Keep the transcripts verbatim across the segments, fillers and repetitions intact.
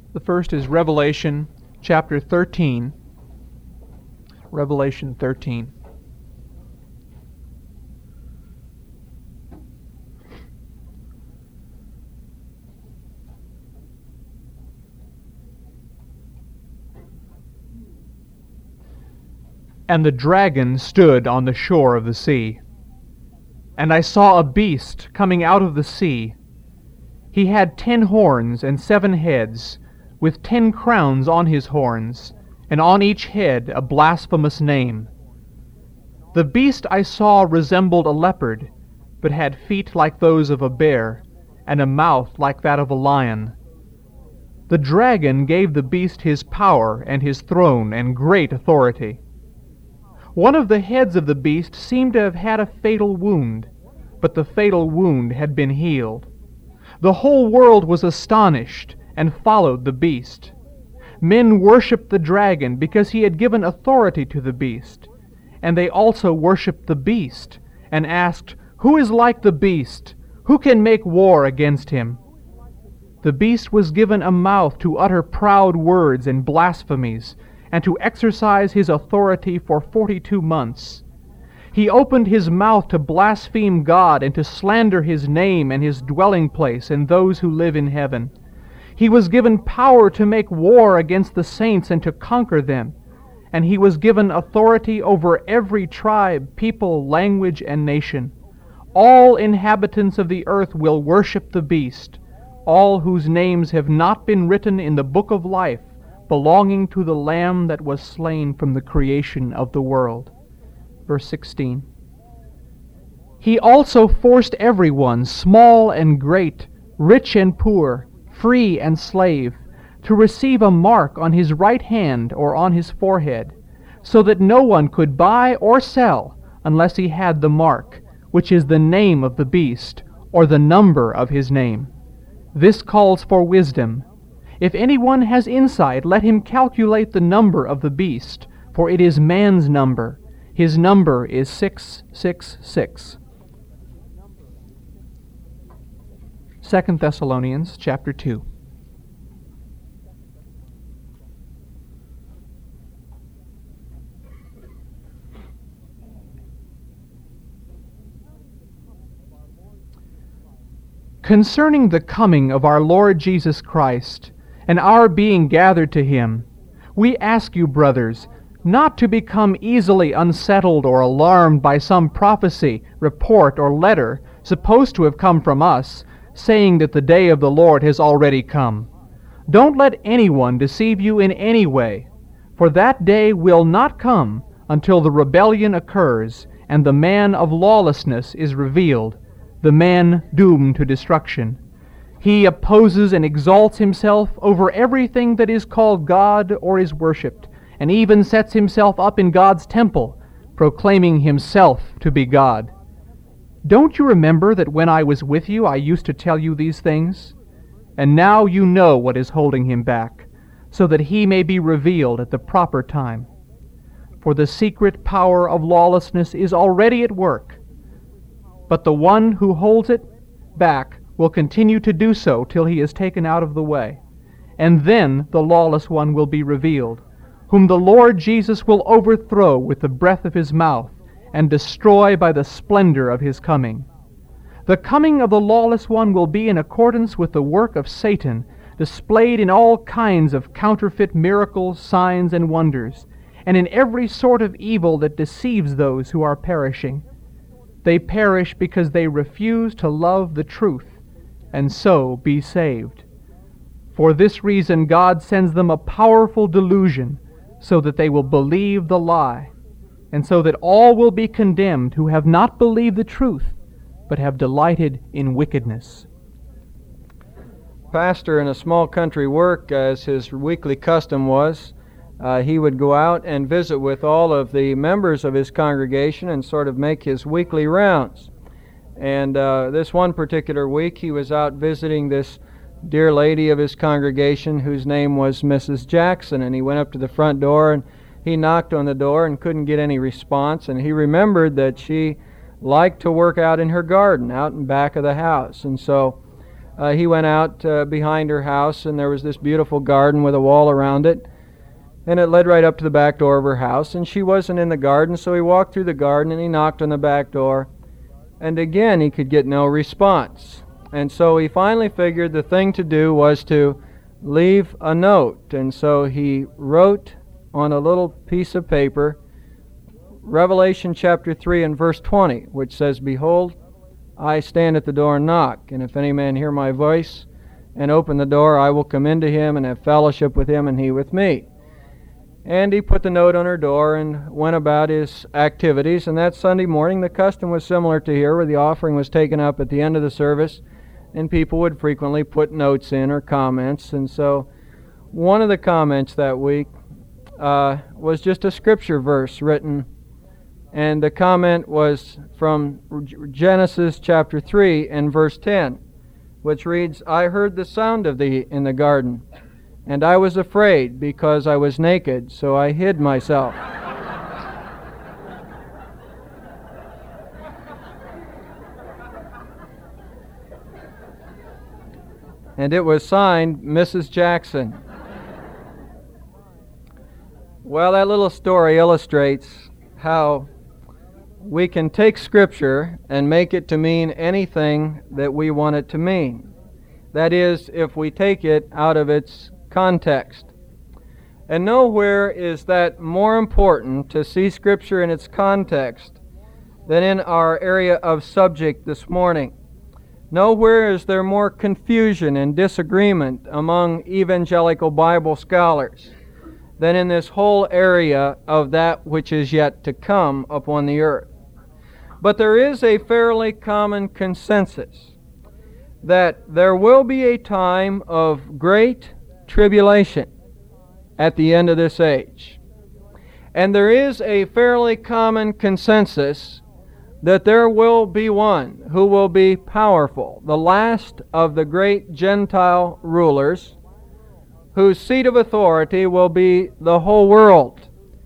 The first is Revelation chapter thirteen. Revelation thirteen. And the dragon stood on the shore of the sea. And I saw a beast coming out of the sea. He had ten horns and seven heads, with ten crowns on his horns, and on each head a blasphemous name. The beast I saw resembled a leopard, but had feet like those of a bear, and a mouth like that of a lion. The dragon gave the beast his power and his throne and great authority. One of the heads of the beast seemed to have had a fatal wound, but the fatal wound had been healed. The whole world was astonished and followed the beast. Men worshipped the dragon because he had given authority to the beast, and they also worshipped the beast and asked, "Who is like the beast? Who can make war against him?" The beast was given a mouth to utter proud words and blasphemies, and to exercise his authority for forty-two months. He opened his mouth to blaspheme God and to slander his name and his dwelling place and those who live in heaven. He was given power to make war against the saints and to conquer them, and he was given authority over every tribe, people, language, and nation. All inhabitants of the earth will worship the beast, all whose names have not been written in the book of life, belonging to the Lamb that was slain from the creation of the world. Verse sixteen. He also forced everyone, small and great, rich and poor, free and slave, to receive a mark on his right hand or on his forehead, so that no one could buy or sell unless he had the mark, which is the name of the beast, or the number of his name. This calls for wisdom. If anyone has insight, let him calculate the number of the beast, for it is man's number. His number is six six six. Second Thessalonians chapter two. Concerning the coming of our Lord Jesus Christ, and our being gathered to him, we ask you, brothers, not to become easily unsettled or alarmed by some prophecy, report, or letter supposed to have come from us, saying that the day of the Lord has already come. Don't let anyone deceive you in any way, for that day will not come until the rebellion occurs and the man of lawlessness is revealed, the man doomed to destruction. He opposes and exalts himself over everything that is called God or is worshipped, and even sets himself up in God's temple, proclaiming himself to be God. Don't you remember that when I was with you I used to tell you these things? And now you know what is holding him back, so that he may be revealed at the proper time. For the secret power of lawlessness is already at work, but the one who holds it back will continue to do so till he is taken out of the way. And then the lawless one will be revealed, whom the Lord Jesus will overthrow with the breath of his mouth, and destroy by the splendor of his coming. The coming of the lawless one will be in accordance with the work of Satan, displayed in all kinds of counterfeit miracles, signs, and wonders, and in every sort of evil that deceives those who are perishing. They perish because they refuse to love the truth, and so be saved. For this reason God sends them a powerful delusion, so that they will believe the lie, and so that all will be condemned who have not believed the truth, but have delighted in wickedness. Pastor in a small country work, as his weekly custom was, uh, he would go out and visit with all of the members of his congregation and sort of make his weekly rounds. And uh, this one particular week, he was out visiting this dear lady of his congregation whose name was Missus Jackson, and he went up to the front door and he knocked on the door and couldn't get any response, and he remembered that she liked to work out in her garden out in back of the house. And so uh, he went out uh, behind her house, and there was this beautiful garden with a wall around it, and it led right up to the back door of her house, and she wasn't in the garden, so he walked through the garden, and he knocked on the back door, and again he could get no response. And so he finally figured the thing to do was to leave a note, and so he wrote on a little piece of paper Revelation chapter three and verse twenty, which says, "Behold, I stand at the door and knock, and if any man hear my voice and open the door, I will come into him and have fellowship with him and he with me." And he put the note on her door and went about his activities. And that Sunday morning, the custom was similar to here, where the offering was taken up at the end of the service, and people would frequently put notes in or comments. And so one of the comments that week uh, was just a scripture verse written, and the comment was from Genesis chapter three and verse ten, which reads, "I heard the sound of thee in the garden, and I was afraid, because I was naked, so I hid myself." And it was signed Missus Jackson. Well, that little story illustrates how we can take Scripture and make it to mean anything that we want it to mean. That is, if we take it out of its context. And nowhere is that more important to see Scripture in its context than in our area of subject this morning. Nowhere is there more confusion and disagreement among evangelical Bible scholars than in this whole area of that which is yet to come upon the earth. But there is a fairly common consensus that there will be a time of great tribulation at the end of this age. And there is a fairly common consensus that there will be one who will be powerful, the last of the great Gentile rulers, whose seat of authority will be the whole world.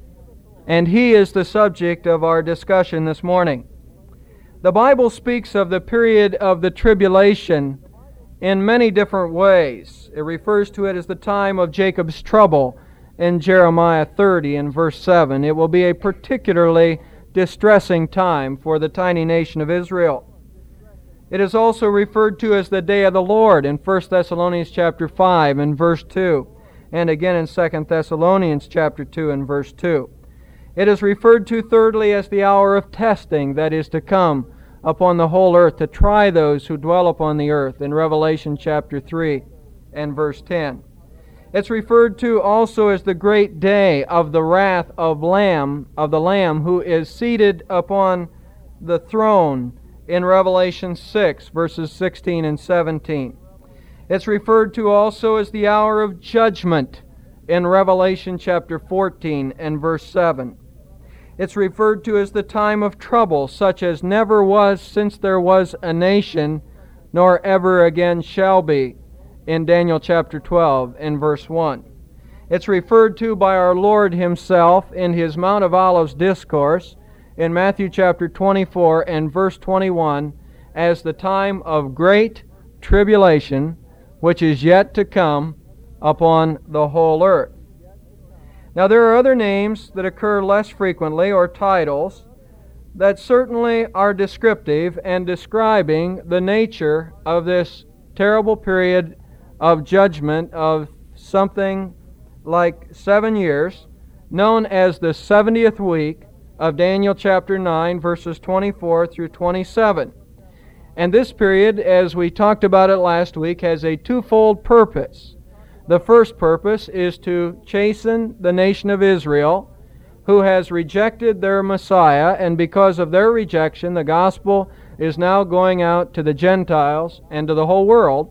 And he is the subject of our discussion this morning. The Bible speaks of the period of the tribulation in many different ways. It refers to it as the time of Jacob's trouble in Jeremiah thirty and verse seven. It will be a particularly distressing time for the tiny nation of Israel. It is also referred to as the day of the Lord in First Thessalonians chapter five and verse two, and again in Second Thessalonians chapter two and verse two. It is referred to thirdly as the hour of testing that is to come upon the whole earth to try those who dwell upon the earth in Revelation chapter three and verse ten. It's referred to also as the great day of the wrath of Lamb, of the Lamb who is seated upon the throne in Revelation six, verses sixteen and seventeen. It's referred to also as the hour of judgment in Revelation chapter fourteen and verse seven. It's referred to as the time of trouble, such as never was since there was a nation, nor ever again shall be, in Daniel chapter twelve and verse one. It's referred to by our Lord Himself in His Mount of Olives discourse in Matthew chapter twenty-four and verse twenty-one as the time of great tribulation, which is yet to come upon the whole earth. Now there are other names that occur less frequently, or titles, that certainly are descriptive and describing the nature of this terrible period of judgment of something like seven years, known as the seventieth week of Daniel chapter nine, verses twenty-four through twenty-seven. And this period, as we talked about it last week, has a twofold purpose. The first purpose is to chasten the nation of Israel, who has rejected their Messiah, and because of their rejection, the gospel is now going out to the Gentiles and to the whole world.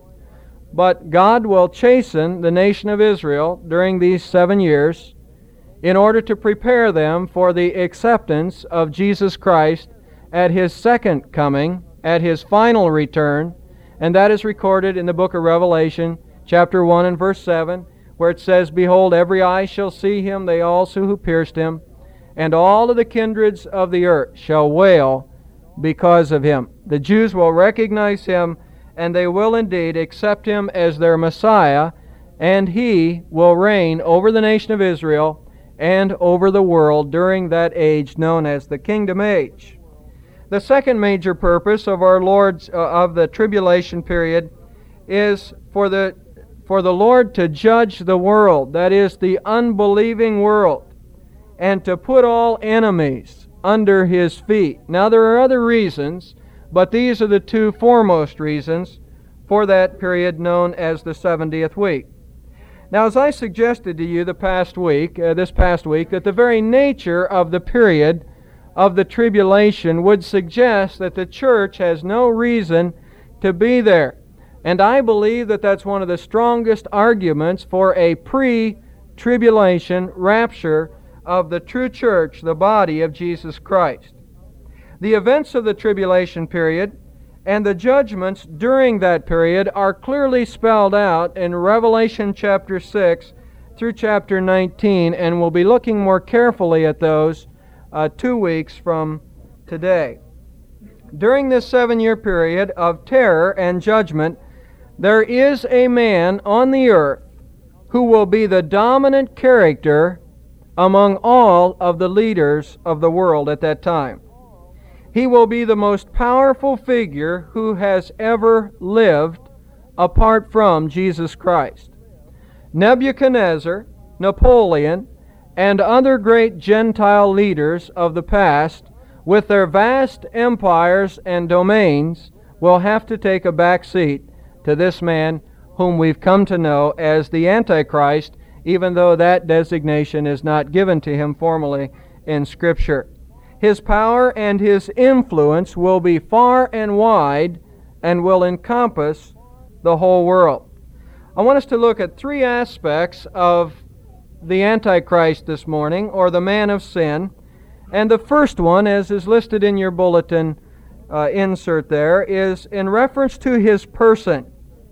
But God will chasten the nation of Israel during these seven years in order to prepare them for the acceptance of Jesus Christ at His second coming, at His final return, and that is recorded in the book of Revelation, chapter one and verse seven, where it says, "Behold, every eye shall see Him, they also who pierced Him, and all of the kindreds of the earth shall wail because of Him." The Jews will recognize Him and they will indeed accept him as their Messiah, and he will reign over the nation of Israel and over the world during that age known as the Kingdom Age. The second major purpose of our Lord's uh, of the tribulation period is for the for the Lord to judge the world, that is, the unbelieving world, and to put all enemies under his feet. Now there are other reasons, but these are the two foremost reasons for that period known as the seventieth week. Now, as I suggested to you the past week, uh, this past week, that the very nature of the period of the tribulation would suggest that the church has no reason to be there. And I believe that that's one of the strongest arguments for a pre-tribulation rapture of the true church, the body of Jesus Christ. The events of the tribulation period and the judgments during that period are clearly spelled out in Revelation chapter six through chapter nineteen, and we'll be looking more carefully at those uh, two weeks from today. During this seven-year period of terror and judgment, there is a man on the earth who will be the dominant character among all of the leaders of the world at that time. He will be the most powerful figure who has ever lived apart from Jesus Christ. Nebuchadnezzar, Napoleon, and other great Gentile leaders of the past, with their vast empires and domains, will have to take a back seat to this man whom we've come to know as the Antichrist, even though that designation is not given to him formally in Scripture. His power and his influence will be far and wide and will encompass the whole world. I want us to look at three aspects of the Antichrist this morning, or the man of sin. And the first one, as is listed in your bulletin uh, insert there, is in reference to his person.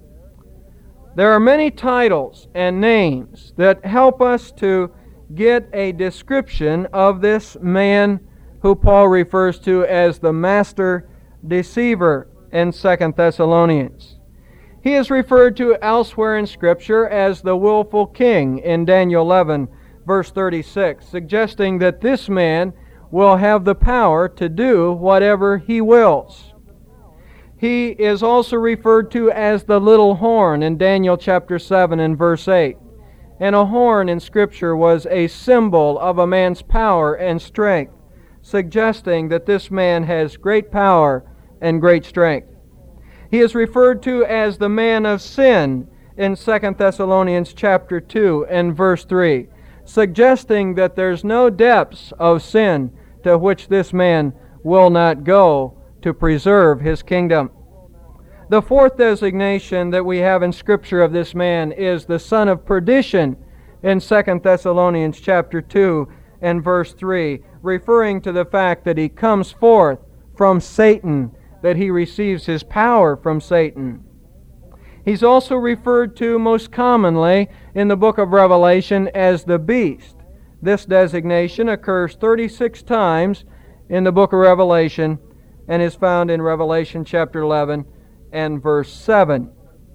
There are many titles and names that help us to get a description of this man who Paul refers to as the master deceiver in Second Thessalonians. He is referred to elsewhere in Scripture as the willful king in Daniel eleven, verse thirty-six, suggesting that this man will have the power to do whatever he wills. He is also referred to as the little horn in Daniel chapter seven and verse eight. And a horn in Scripture was a symbol of a man's power and strength, suggesting that this man has great power and great strength. He is referred to as the man of sin in Second Thessalonians chapter two and verse three, suggesting that there's no depths of sin to which this man will not go to preserve his kingdom. The fourth designation that we have in Scripture of this man is the son of perdition in Second Thessalonians chapter two and verse three, referring to the fact that he comes forth from Satan, that he receives his power from Satan. He's also referred to most commonly in the book of Revelation as the beast. This designation occurs thirty-six times in the book of Revelation and is found in Revelation chapter eleven and verse seven.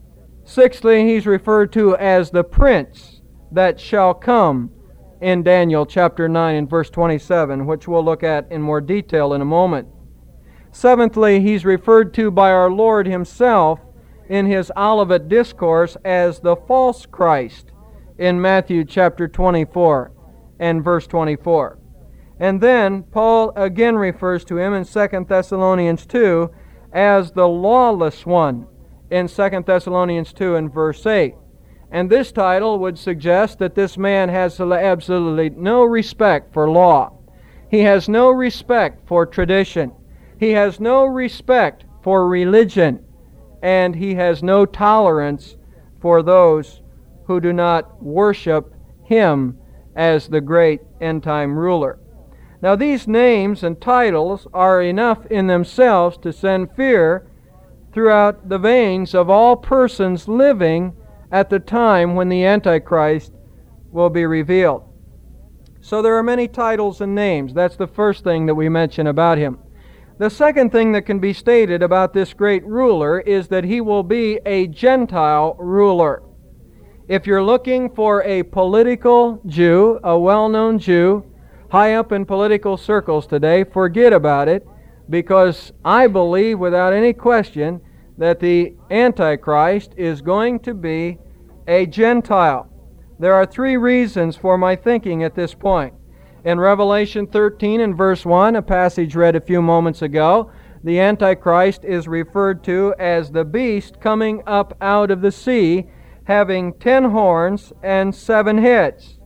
Sixthly, he's referred to as the prince that shall come in Daniel chapter nine and verse twenty-seven, which we'll look at in more detail in a moment. Seventhly, he's referred to by our Lord himself in his Olivet Discourse as the false Christ in Matthew chapter twenty-four and verse twenty-four. And then Paul again refers to him in Second Thessalonians two as the lawless one in Second Thessalonians two and verse eight. And this title would suggest that this man has absolutely no respect for law. He has no respect for tradition. He has no respect for religion. And he has no tolerance for those who do not worship him as the great end-time ruler. Now, these names and titles are enough in themselves to send fear throughout the veins of all persons living at the time when the Antichrist will be revealed. So there are many titles and names. That's the first thing that we mention about him. The second thing that can be stated about this great ruler is that he will be a Gentile ruler. If you're looking for a political Jew, a well-known Jew, high up in political circles today, forget about it, because I believe without any question that the Antichrist is going to be a Gentile. There are three reasons for my thinking at this point. In Revelation thirteen and verse one, a passage read a few moments ago, the Antichrist is referred to as the beast coming up out of the sea, having ten horns and seven heads.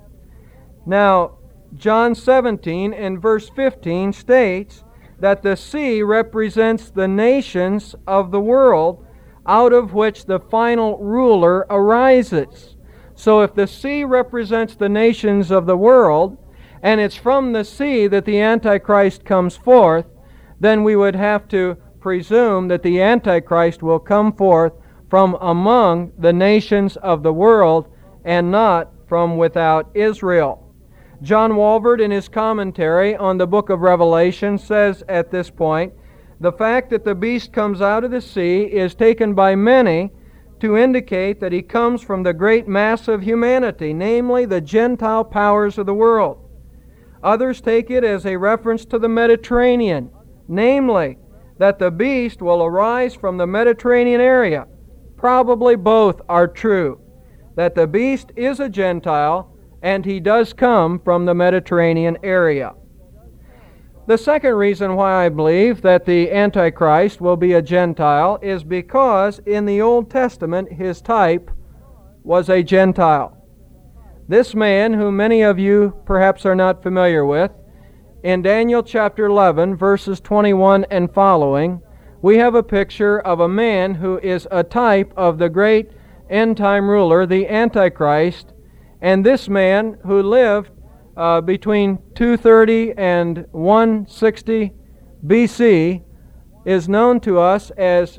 Now, John seventeen and verse fifteen states that the sea represents the nations of the world out of which the final ruler arises. So if the sea represents the nations of the world, and it's from the sea that the Antichrist comes forth, then we would have to presume that the Antichrist will come forth from among the nations of the world and not from without Israel. John Walvoord, in his commentary on the book of Revelation, says at this point, the fact that the beast comes out of the sea is taken by many to indicate that he comes from the great mass of humanity, namely the Gentile powers of the world. Others take it as a reference to the Mediterranean, namely that the beast will arise from the Mediterranean area. Probably both are true, that the beast is a Gentile and he does come from the Mediterranean area. The second reason why I believe that the Antichrist will be a Gentile is because in the Old Testament his type was a Gentile. This man, who many of you perhaps are not familiar with, in Daniel chapter eleven, verses twenty-one and following, we have a picture of a man who is a type of the great end-time ruler, the Antichrist, and this man, who lived uh, between two thirty and one sixty B C, is known to us as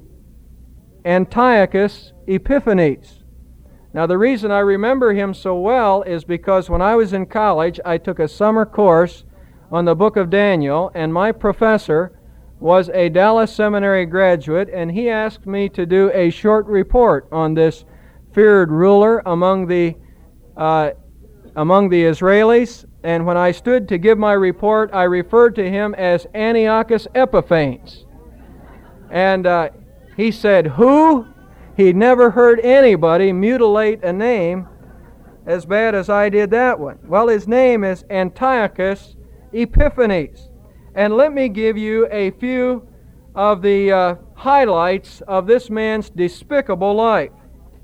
Antiochus Epiphanes. Now, the reason I remember him so well is because when I was in college, I took a summer course on the book of Daniel, and my professor was a Dallas Seminary graduate, and he asked me to do a short report on this feared ruler among the uh, among the Israelis. And when I stood to give my report, I referred to him as Antiochus Epiphanes. And uh, he said, "Who?" He'd never heard anybody mutilate a name as bad as I did that one. Well, his name is Antiochus Epiphanes. And let me give you a few of the uh, highlights of this man's despicable life.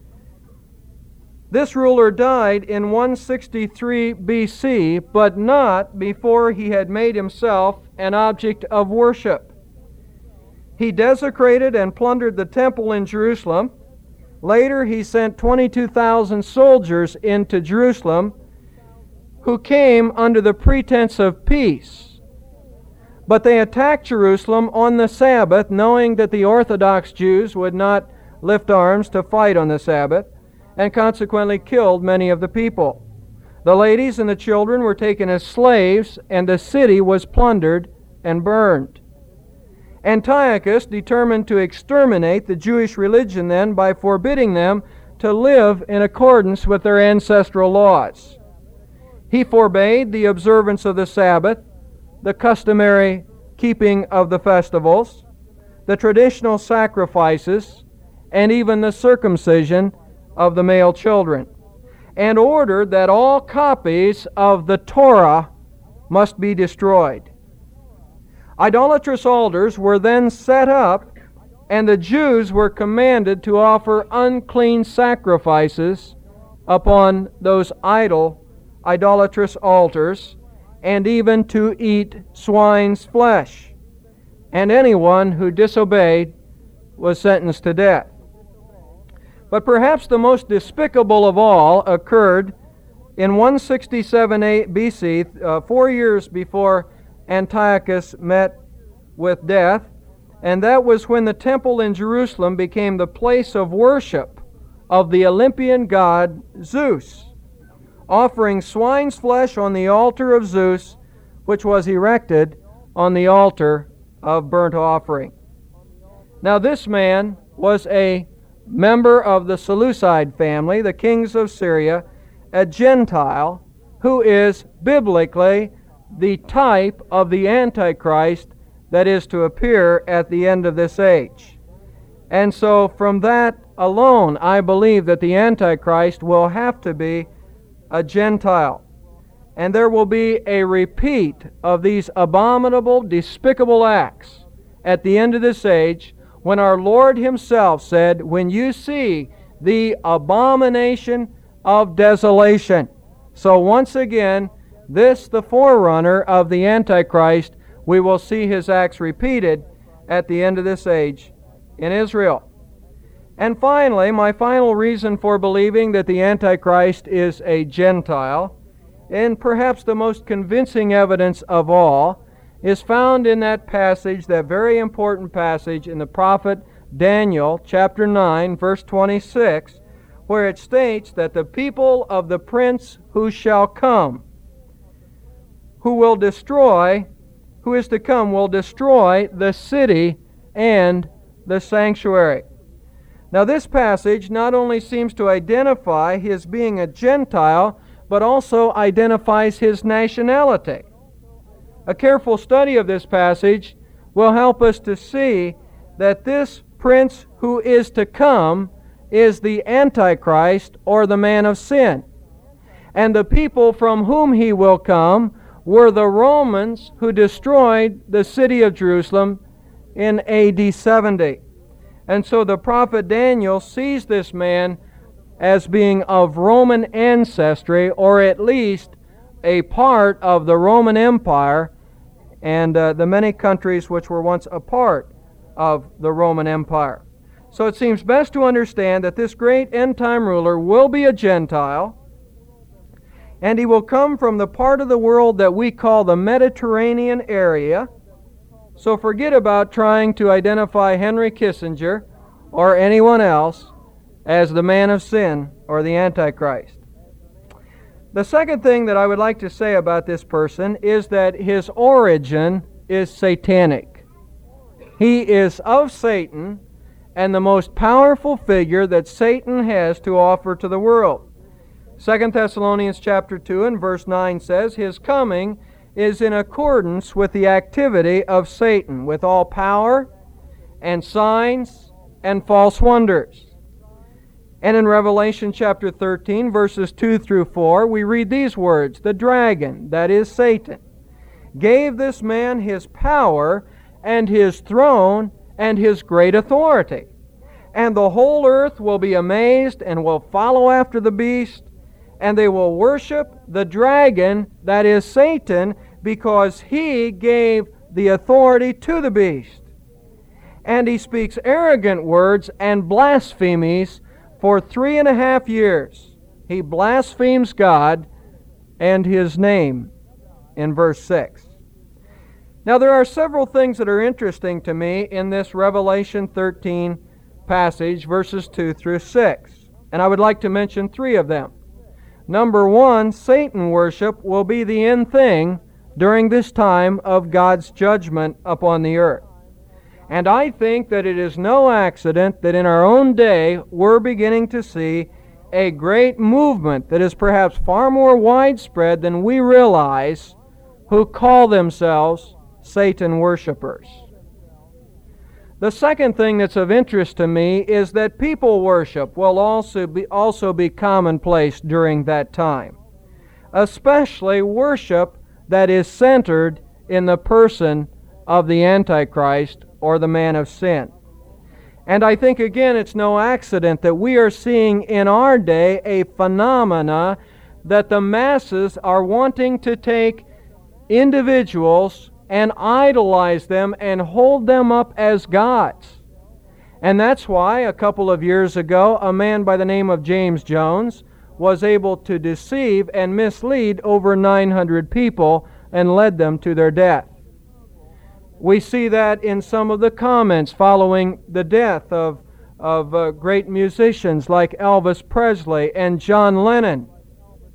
This ruler died in one sixty-three B C, but not before he had made himself an object of worship. He desecrated and plundered the temple in Jerusalem. Later, he sent twenty-two thousand soldiers into Jerusalem who came under the pretense of peace. But they attacked Jerusalem on the Sabbath, knowing that the Orthodox Jews would not lift arms to fight on the Sabbath, and consequently killed many of the people. The ladies and the children were taken as slaves, and the city was plundered and burned. Antiochus determined to exterminate the Jewish religion then by forbidding them to live in accordance with their ancestral laws. He forbade the observance of the Sabbath, the customary keeping of the festivals, the traditional sacrifices, and even the circumcision of the male children, and ordered that all copies of the Torah must be destroyed. Idolatrous altars were then set up, and the Jews were commanded to offer unclean sacrifices upon those idol, idolatrous altars, and even to eat swine's flesh. And anyone who disobeyed was sentenced to death. But perhaps the most despicable of all occurred in one sixty-seven B C, uh, four years before Antiochus met with death, and that was when the temple in Jerusalem became the place of worship of the Olympian god Zeus, offering swine's flesh on the altar of Zeus, which was erected on the altar of burnt offering. Now this man was a member of the Seleucid family, the kings of Syria, a Gentile who is biblically the type of the Antichrist that is to appear at the end of this age. And so from that alone, I believe that the Antichrist will have to be a Gentile. And there will be a repeat of these abominable, despicable acts at the end of this age, when our Lord Himself said, when you see the abomination of desolation. So once again, this, the forerunner of the Antichrist, we will see his acts repeated at the end of this age in Israel. And finally, my final reason for believing that the Antichrist is a Gentile, and perhaps the most convincing evidence of all, is found in that passage, that very important passage in the prophet Daniel, chapter nine, verse twenty-six, where it states that the people of the prince who shall come, who will destroy, who is to come, will destroy the city and the sanctuary. Now this passage not only seems to identify his being a Gentile, but also identifies his nationality. A careful study of this passage will help us to see that this prince who is to come is the Antichrist, or the man of sin. And the people from whom he will come were the Romans who destroyed the city of Jerusalem in A D seventy. And so the prophet Daniel sees this man as being of Roman ancestry, or at least a part of the Roman Empire and uh, the many countries which were once a part of the Roman Empire. So it seems best to understand that this great end-time ruler will be a Gentile, and he will come from the part of the world that we call the Mediterranean area. So forget about trying to identify Henry Kissinger or anyone else as the man of sin or the Antichrist. The second thing that I would like to say about this person is that his origin is satanic. He is of Satan, and the most powerful figure that Satan has to offer to the world. Second Thessalonians chapter two and verse nine says, his coming is in accordance with the activity of Satan, with all power and signs and false wonders. And in Revelation chapter thirteen, verses two through four, we read these words, the dragon, that is Satan, gave this man his power and his throne and his great authority. And the whole earth will be amazed and will follow after the beast, and they will worship the dragon, that is Satan, because he gave the authority to the beast. And he speaks arrogant words and blasphemies for three and a half years. He blasphemes God and His name in verse six. Now there are several things that are interesting to me in this Revelation thirteen passage, verses two through six. And I would like to mention three of them. Number one, Satan worship will be the end thing during this time of God's judgment upon the earth. And I think that it is no accident that in our own day we're beginning to see a great movement that is perhaps far more widespread than we realize, who call themselves Satan worshipers. The second thing that's of interest to me is that people worship will also be, also be commonplace during that time, especially worship that is centered in the person of the Antichrist, or the man of sin. And I think again it's no accident that we are seeing in our day a phenomena that the masses are wanting to take individuals and idolize them and hold them up as gods. And that's why a couple of years ago a man by the name of James Jones was able to deceive and mislead over nine hundred people and led them to their death. We see that in some of the comments following the death of, of uh, great musicians like Elvis Presley and John Lennon,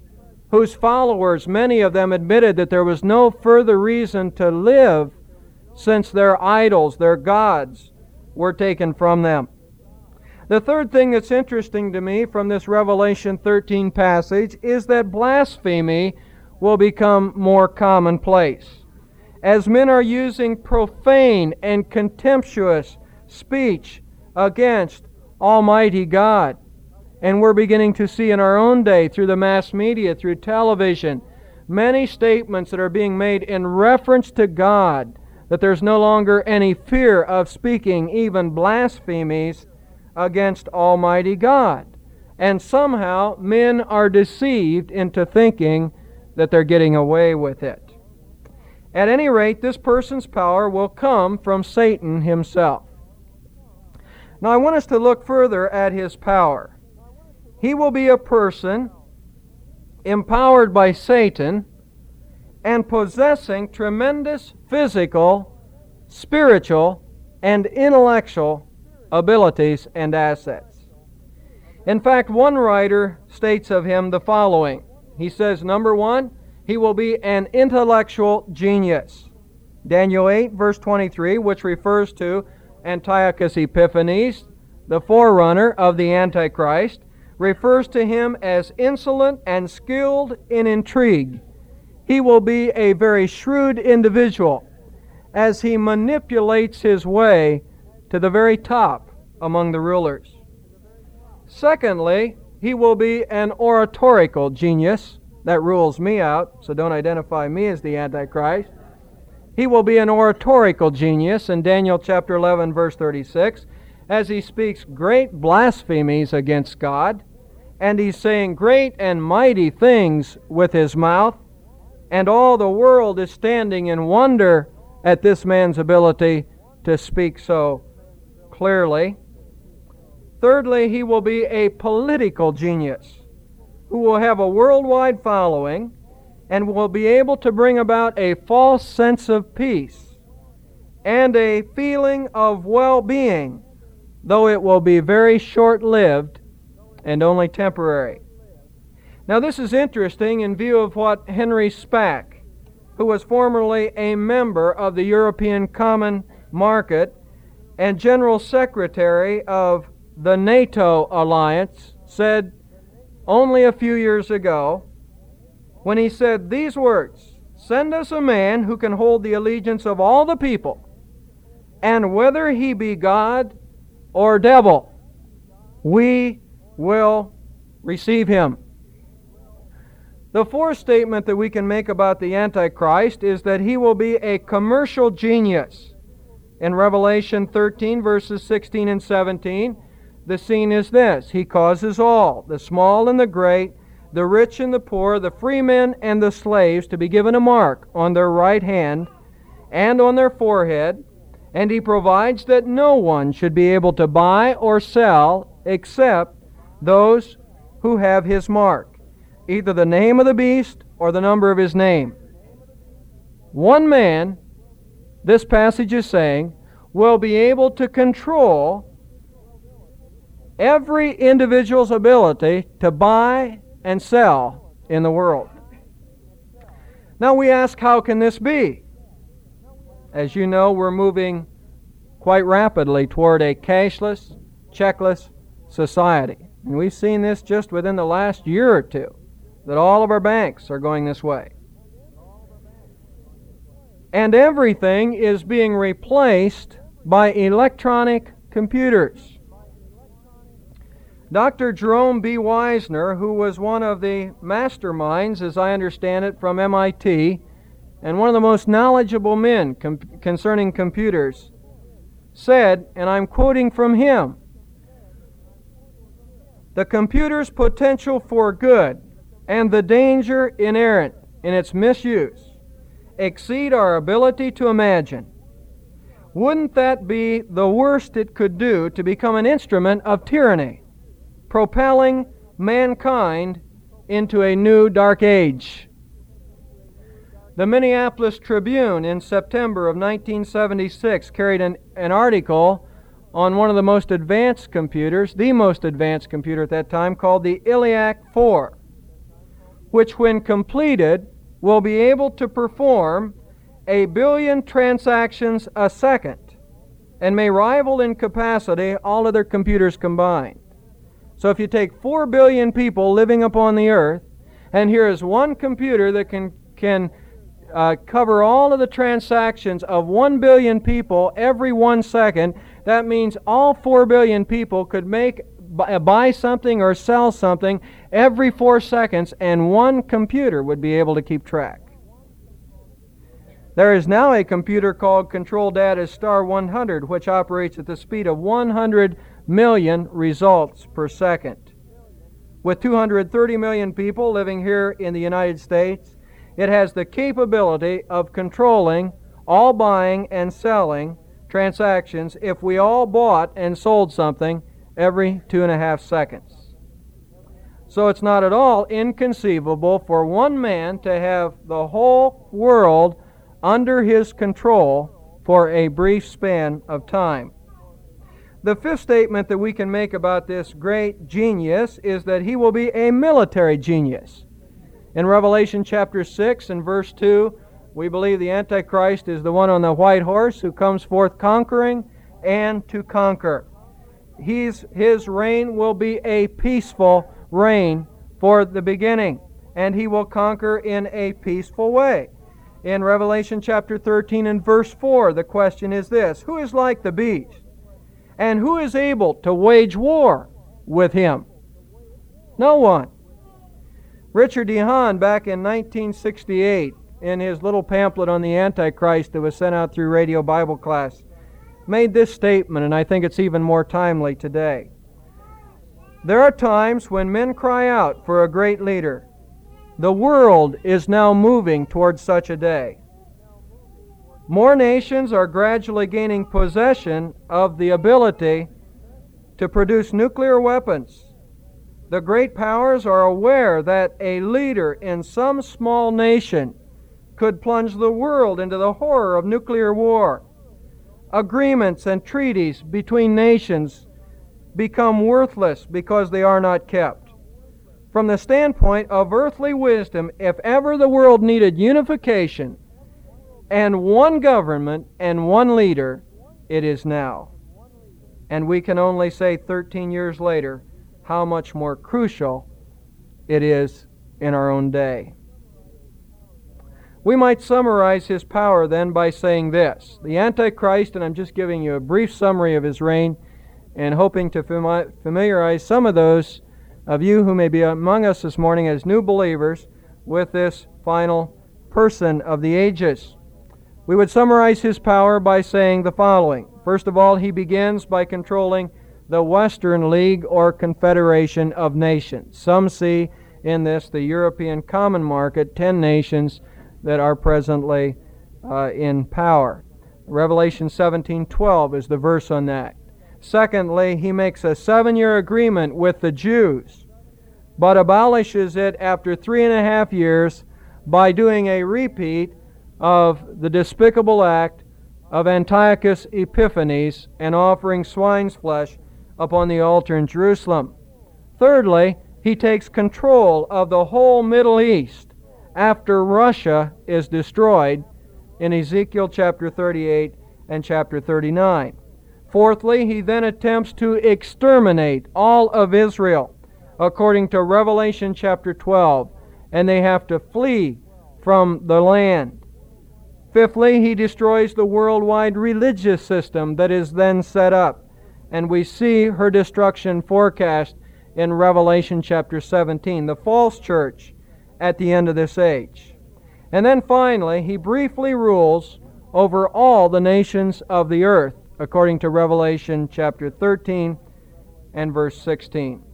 whose followers, many of them admitted that there was no further reason to live since their idols, their gods, were taken from them. The third thing that's interesting to me from this Revelation thirteen passage is that blasphemy will become more commonplace. As men are using profane and contemptuous speech against Almighty God. And we're beginning to see in our own day, through the mass media, through television, many statements that are being made in reference to God, that there's no longer any fear of speaking even blasphemies against Almighty God. And somehow men are deceived into thinking that they're getting away with it. At any rate, this person's power will come from Satan himself. Now I want us to look further at his power. He will be a person empowered by Satan and possessing tremendous physical, spiritual, and intellectual abilities and assets. In fact, one writer states of him the following. He says, number one, he will be an intellectual genius. Daniel eight, verse twenty-three, which refers to Antiochus Epiphanes, the forerunner of the Antichrist, refers to him as insolent and skilled in intrigue. He will be a very shrewd individual as he manipulates his way to the very top among the rulers. Secondly, he will be an oratorical genius. That rules me out, so don't identify me as the Antichrist. He will be an oratorical genius in Daniel chapter eleven, verse thirty-six, as he speaks great blasphemies against God, and he's saying great and mighty things with his mouth, and all the world is standing in wonder at this man's ability to speak so clearly. Thirdly, he will be a political genius who will have a worldwide following and will be able to bring about a false sense of peace and a feeling of well-being, though it will be very short-lived and only temporary. Now this is interesting in view of what Henry Spack, who was formerly a member of the European Common Market and General Secretary of the NATO alliance, said only a few years ago, when he said these words, "Send us a man who can hold the allegiance of all the people, and whether he be God or devil, we will receive him." The fourth statement that we can make about the Antichrist is that he will be a commercial genius. In Revelation thirteen, verses sixteen and seventeen, the scene is this: he causes all, the small and the great, the rich and the poor, the free men and the slaves, to be given a mark on their right hand and on their forehead, and he provides that no one should be able to buy or sell except those who have his mark, either the name of the beast or the number of his name. One man, this passage is saying, will be able to control every individual's ability to buy and sell in the world. Now we ask, how can this be? As you know, we're moving quite rapidly toward a cashless, checkless society. And we've seen this just within the last year or two, that all of our banks are going this way. And everything is being replaced by electronic computers. Doctor Jerome B. Wisner, who was one of the masterminds, as I understand it, from M I T, and one of the most knowledgeable men com- concerning computers, said, and I'm quoting from him, "The computer's potential for good and the danger inherent in its misuse exceed our ability to imagine. Wouldn't that be the worst it could do, to become an instrument of tyranny, propelling mankind into a new dark age?" The Minneapolis Tribune in September of nineteen seventy-six carried an, an article on one of the most advanced computers, the most advanced computer at that time, called the ELIAC four, which when completed will be able to perform a billion transactions a second and may rival in capacity all other computers combined. So if you take four billion people living upon the earth, and here is one computer that can, can uh, cover all of the transactions of one billion people every one second, that means all four billion people could make buy something or sell something every four seconds, and one computer would be able to keep track. There is now a computer called Control Data Star one hundred, which operates at the speed of one hundred million results per second. With two hundred thirty million people living here in the United States, it has the capability of controlling all buying and selling transactions if we all bought and sold something every two and a half seconds. So it's not at all inconceivable for one man to have the whole world under his control for a brief span of time. The fifth statement that we can make about this great genius is that he will be a military genius. In Revelation chapter six and verse two, we believe the Antichrist is the one on the white horse who comes forth conquering and to conquer. He's, his reign will be a peaceful reign for the beginning, and he will conquer in a peaceful way. In Revelation chapter thirteen and verse four, the question is this: who is like the beast? And who is able to wage war with him? No one. Richard D. Hahn, back in nineteen sixty-eight, in his little pamphlet on the Antichrist that was sent out through Radio Bible Class, made this statement, and I think it's even more timely today. There are times when men cry out for a great leader. The world is now moving towards such a day. More nations are gradually gaining possession of the ability to produce nuclear weapons. The great powers are aware that a leader in some small nation could plunge the world into the horror of nuclear war. Agreements and treaties between nations become worthless because they are not kept. From the standpoint of earthly wisdom, if ever the world needed unification and one government and one leader, it is now. And we can only say thirteen years later how much more crucial it is in our own day. We might summarize his power then by saying this: the Antichrist, and I'm just giving you a brief summary of his reign and hoping to familiarize some of those of you who may be among us this morning as new believers with this final person of the ages. We would summarize his power by saying the following. First of all, he begins by controlling the Western League or Confederation of Nations. Some see in this the European Common Market, ten nations that are presently uh, in power. Revelation seventeen twelve is the verse on that. Secondly, he makes a seven-year agreement with the Jews, but abolishes it after three and a half years by doing a repeat of the despicable act of Antiochus Epiphanes and offering swine's flesh upon the altar in Jerusalem. Thirdly, he takes control of the whole Middle East after Russia is destroyed in Ezekiel chapter thirty-eight and chapter thirty-nine. Fourthly, he then attempts to exterminate all of Israel according to Revelation chapter twelve, and they have to flee from the land. Fifthly, he destroys the worldwide religious system that is then set up, and we see her destruction forecast in Revelation chapter seventeen, the false church at the end of this age. And then finally, he briefly rules over all the nations of the earth, according to Revelation chapter thirteen and verse sixteen.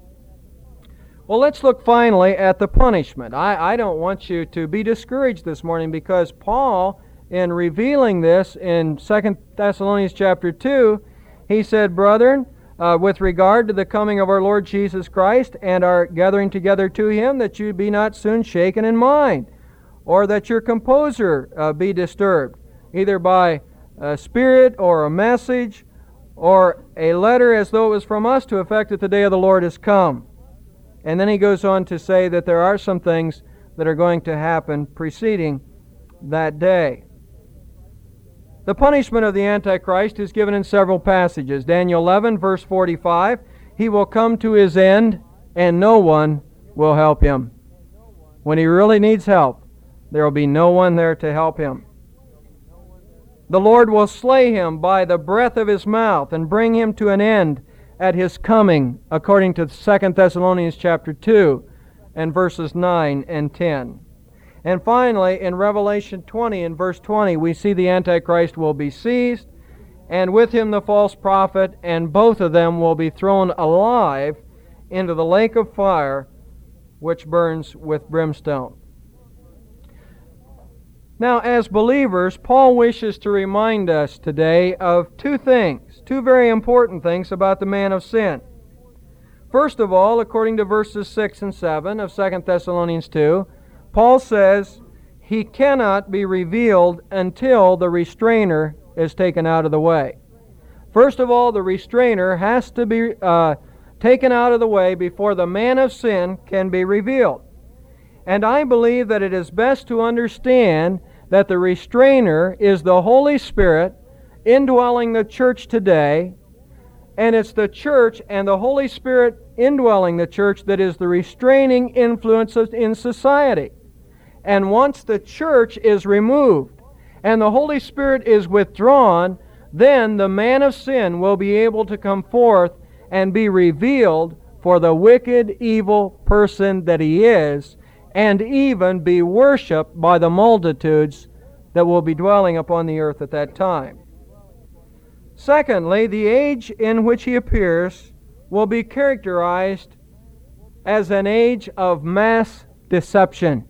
Well, let's look finally at the punishment. I, I don't want you to be discouraged this morning, because Paul, in revealing this in Second Thessalonians chapter two, he said, Brethren, uh, with regard to the coming of our Lord Jesus Christ and our gathering together to Him, that you be not soon shaken in mind, or that your composure uh, be disturbed, either by a spirit or a message or a letter as though it was from us, to effect that the day of the Lord is come. And then he goes on to say that there are some things that are going to happen preceding that day. The punishment of the Antichrist is given in several passages. Daniel eleven, verse forty-five, he will come to his end, and no one will help him. When he really needs help, there will be no one there to help him. The Lord will slay him by the breath of his mouth and bring him to an end at his coming, according to Second Thessalonians chapter two and verses nine and ten. And finally, in Revelation twenty and verse twenty, we see the Antichrist will be seized, and with him the false prophet, and both of them will be thrown alive into the lake of fire, which burns with brimstone. Now, as believers, Paul wishes to remind us today of two things, two very important things about the man of sin. First of all, according to verses six and seven of Second Thessalonians two, Paul says he cannot be revealed until the restrainer is taken out of the way. First of all, the restrainer has to be uh, taken out of the way before the man of sin can be revealed. And I believe that it is best to understand that the restrainer is the Holy Spirit indwelling the church today, and it's the church and the Holy Spirit indwelling the church that is the restraining influence in society. And once the church is removed and the Holy Spirit is withdrawn, then the man of sin will be able to come forth and be revealed for the wicked, evil person that he is, and even be worshipped by the multitudes that will be dwelling upon the earth at that time. Secondly, the age in which he appears will be characterized as an age of mass deception.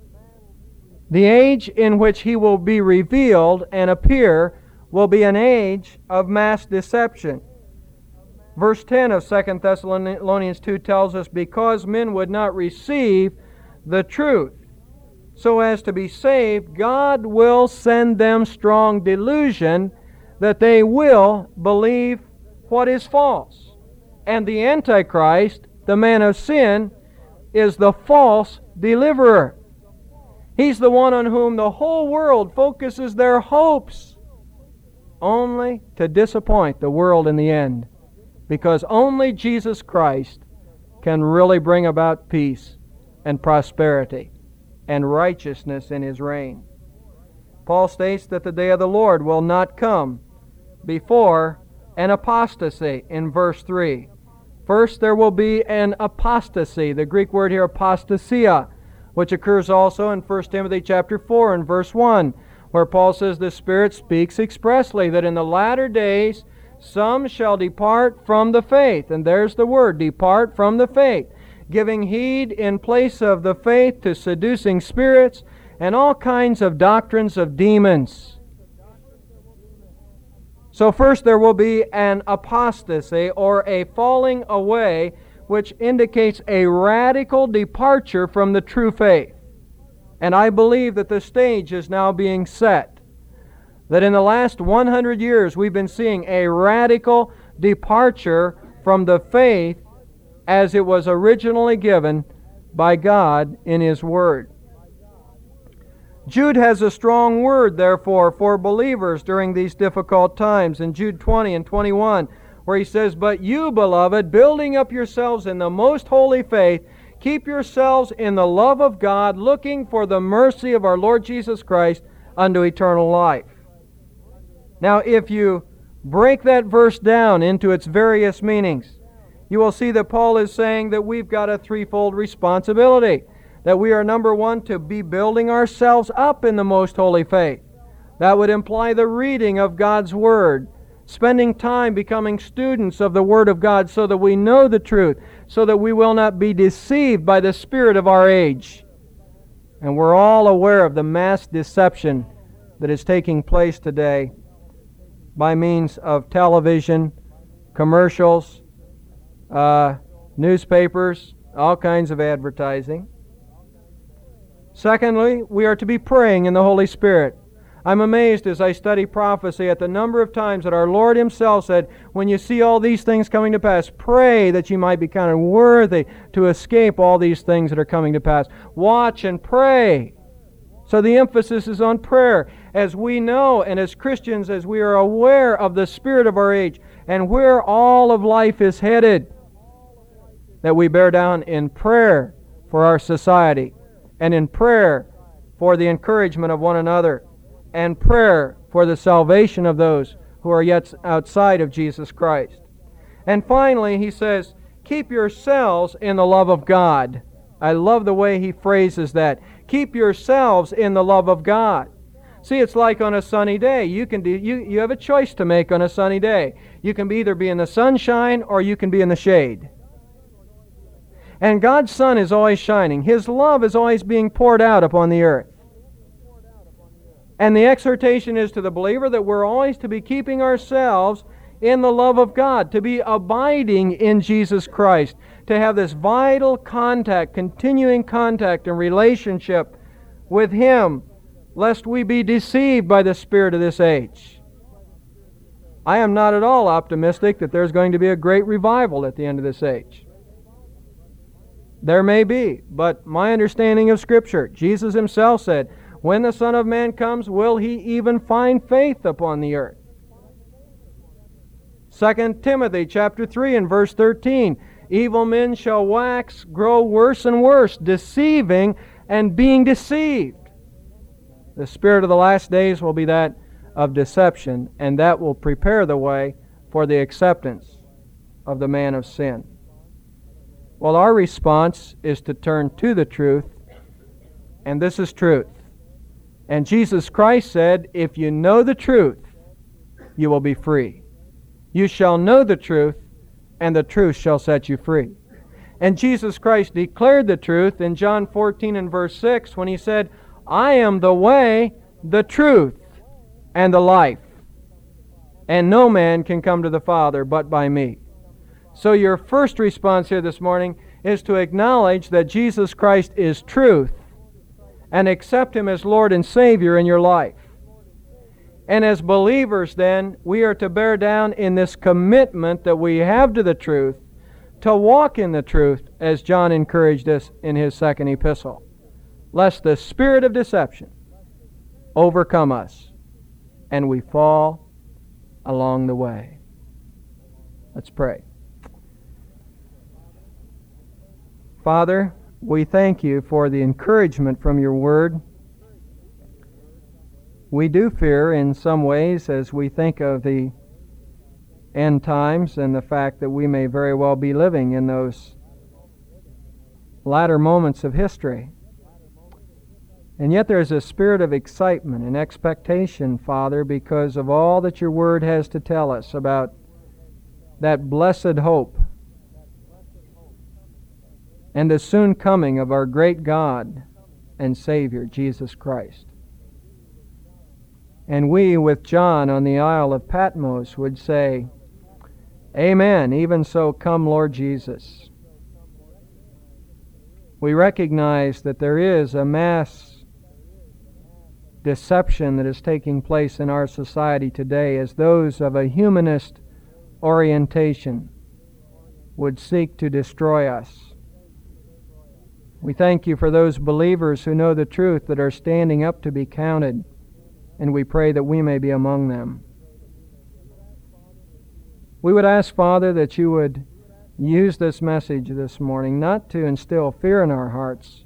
The age in which he will be revealed and appear will be an age of mass deception. Verse ten of Second Thessalonians two tells us, because men would not receive the truth so as to be saved, God will send them strong delusion that they will believe what is false. And the Antichrist, the man of sin, is the false deliverer. He's the one on whom the whole world focuses their hopes, only to disappoint the world in the end, because only Jesus Christ can really bring about peace and prosperity and righteousness in His reign. Paul states that the day of the Lord will not come before an apostasy in verse three. First, there will be an apostasy, the Greek word here, apostasia, which occurs also in First Timothy chapter four and verse one, where Paul says the Spirit speaks expressly that in the latter days some shall depart from the faith. And there's the word, depart from the faith, giving heed in place of the faith to seducing spirits and all kinds of doctrines of demons. So first there will be an apostasy, or a falling away, which indicates a radical departure from the true faith. And I believe that the stage is now being set. That in the last one hundred years we've been seeing a radical departure from the faith as it was originally given by God in His Word. Jude has a strong word, therefore, for believers during these difficult times in Jude twenty and twenty-one, where he says, "But you, beloved, building up yourselves in the most holy faith, keep yourselves in the love of God, looking for the mercy of our Lord Jesus Christ unto eternal life." Now, if you break that verse down into its various meanings, you will see that Paul is saying that we've got a threefold responsibility. That we are, number one, to be building ourselves up in the most holy faith. That would imply the reading of God's Word, spending time becoming students of the Word of God so that we know the truth, so that we will not be deceived by the spirit of our age. And we're all aware of the mass deception that is taking place today by means of television, commercials, uh, newspapers, all kinds of advertising. Secondly, we are to be praying in the Holy Spirit. I'm amazed as I study prophecy at the number of times that our Lord Himself said, when you see all these things coming to pass, pray that you might be counted worthy to escape all these things that are coming to pass. Watch and pray. So the emphasis is on prayer. as we know, and as Christians, as we are aware of the spirit of our age and where all of life is headed, that we bear down in prayer for our society, and in prayer for the encouragement of one another, and prayer for the salvation of those who are yet outside of Jesus Christ. And finally, he says, keep yourselves in the love of God. I love the way he phrases that. Keep yourselves in the love of God. See, it's like on a sunny day. You can do, you, you have a choice to make on a sunny day. You can be either be in the sunshine or you can be in the shade. And God's sun is always shining. His love is always being poured out upon the earth. And the exhortation is to the believer that we're always to be keeping ourselves in the love of God, to be abiding in Jesus Christ, to have this vital contact, continuing contact and relationship with Him, lest we be deceived by the spirit of this age. I am not at all optimistic that there's going to be a great revival at the end of this age. There may be, but my understanding of Scripture, Jesus Himself said, when the Son of Man comes, will He even find faith upon the earth? Second Timothy chapter three and verse thirteen, evil men shall wax, grow worse and worse, deceiving and being deceived. The spirit of the last days will be that of deception, and that will prepare the way for the acceptance of the man of sin. Well, our response is to turn to the truth, and this is truth. And Jesus Christ said, if you know the truth, you will be free. You shall know the truth, and the truth shall set you free. And Jesus Christ declared the truth in John fourteen and verse six when He said, I am the way, the truth, and the life. And no man can come to the Father but by me. So your first response here this morning is to acknowledge that Jesus Christ is truth and accept Him as Lord and Savior in your life. And as believers then, we are to bear down in this commitment that we have to the truth, to walk in the truth, as John encouraged us in his second epistle, lest the spirit of deception overcome us and we fall along the way. Let's pray. Father, we thank You for the encouragement from Your Word. We do fear in some ways as we think of the end times and the fact that we may very well be living in those latter moments of history. And yet there's a spirit of excitement and expectation, Father, because of all that Your Word has to tell us about that blessed hope and the soon coming of our great God and Savior, Jesus Christ. And we, with John on the Isle of Patmos, would say, Amen, even so come, Lord Jesus. We recognize that there is a mass deception that is taking place in our society today as those of a humanist orientation would seek to destroy us. We thank You for those believers who know the truth that are standing up to be counted, and we pray that we may be among them. We would ask, Father, that You would use this message this morning not to instill fear in our hearts,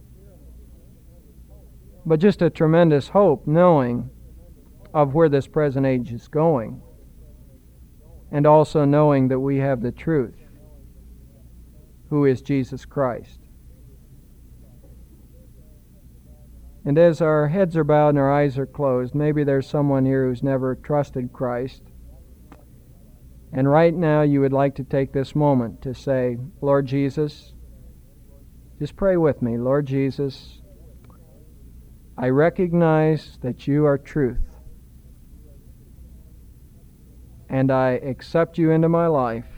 but just a tremendous hope, knowing of where this present age is going, and also knowing that we have the truth, who is Jesus Christ. And as our heads are bowed and our eyes are closed, maybe there's someone here who's never trusted Christ. And right now you would like to take this moment to say, Lord Jesus, just pray with me. Lord Jesus, I recognize that You are truth. And I accept You into my life.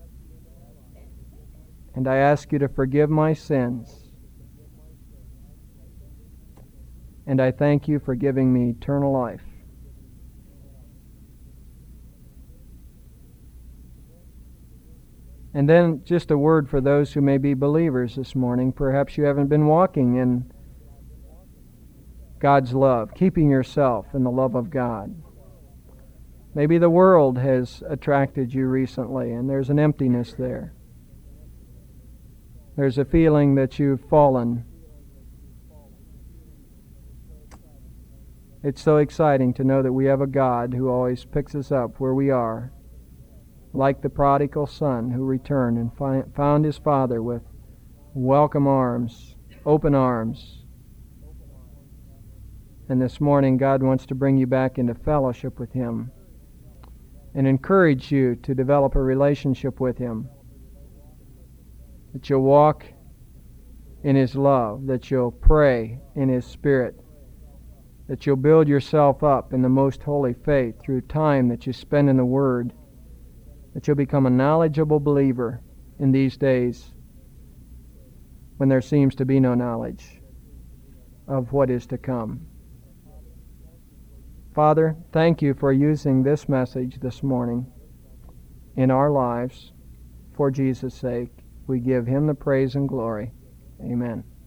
And I ask You to forgive my sins. And I thank You for giving me eternal life. And then just a word for those who may be believers this morning. Perhaps you haven't been walking in God's love, keeping yourself in the love of God. Maybe the world has attracted you recently, and there's an emptiness there. There's a feeling that you've fallen. It's so exciting to know that we have a God who always picks us up where we are, like the prodigal son who returned and fi- found his father with welcome arms, open arms. And this morning, God wants to bring you back into fellowship with Him and encourage you to develop a relationship with Him. That you'll walk in His love, that you'll pray in His Spirit, that you'll build yourself up in the most holy faith through time that you spend in the Word, that you'll become a knowledgeable believer in these days when there seems to be no knowledge of what is to come. Father, thank you for using this message this morning in our lives. For Jesus' sake, we give Him the praise and glory. Amen.